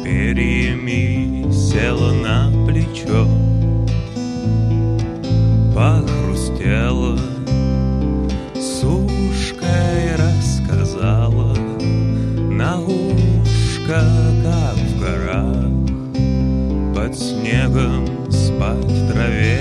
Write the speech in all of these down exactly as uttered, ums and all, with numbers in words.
перьями села на плечо, похрустела сушкой, рассказала на ушко, как в горах под снегом спать в траве.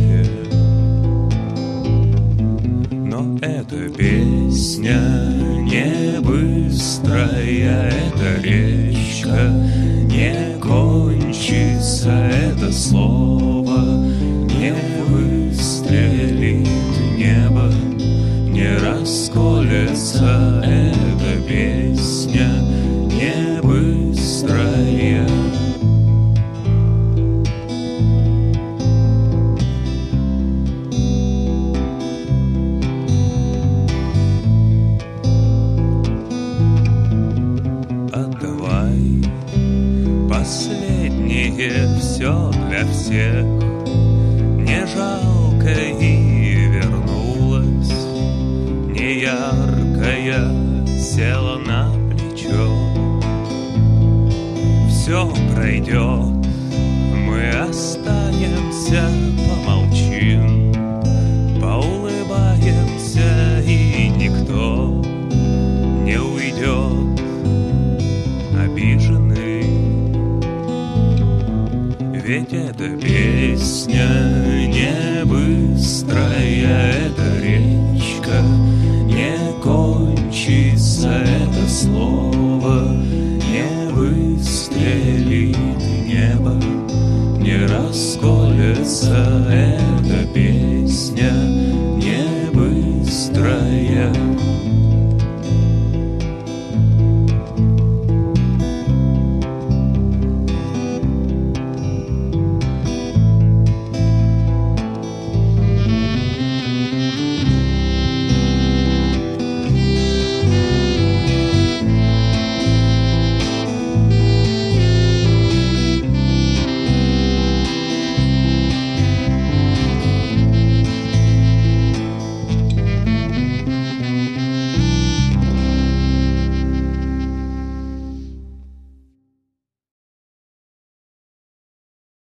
Но эта песня не быстрая, эта речка не кончится, это слово не выстрелит, небо не расколется, эта песня не быстрая. Последнее все для всех, не жалко и вернулась, не яркая села на плечо. Все пройдет, мы останемся, помолчим, поулыбаемся, и никто не уйдет обиженный. Ведь эта песня не быстрая, эта речка не кончится, это слово